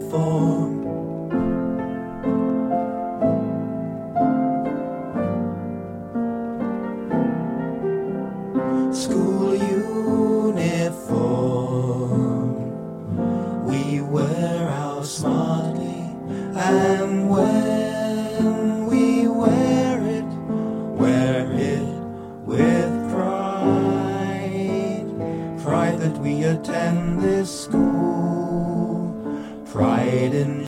uniform. School uniform. We wear ours smartly, and when we wear it with pride. Pride that we attend this school, pride in